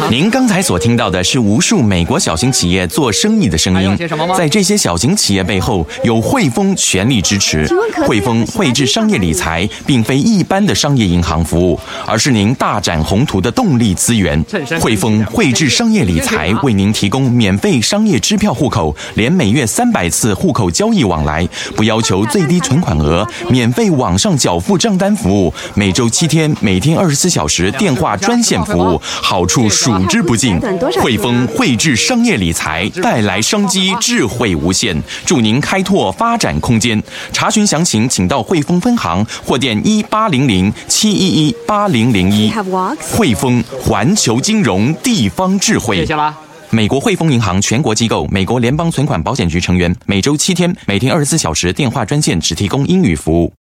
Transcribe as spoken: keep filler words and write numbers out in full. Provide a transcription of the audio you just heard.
您刚才所听到的是无数美国小型企业做生意的声音，在这些小型企业背后有汇丰全力支持。汇丰绘制商业理财并非一般的商业银行服务，而是您大展宏图的动力资源。汇丰绘制商业理财为您提供免费商业支票户口，连每月三百次户口交易往来，不要求最低存款额，免费网上缴付账单服务，每周七天，每天二十四小时电话专线服务，好处数之不尽。汇丰绘制商业理财带来商机，智慧无限，祝您开拓发展空间。查询详情，请到汇丰分行或电一八零零七一一八零零一。汇丰环球金融地方智慧。谢谢啦。美国汇丰银行全国机构，美国联邦存款保险局成员，每周七天，每天二十四小时电话专线，只提供英语服务。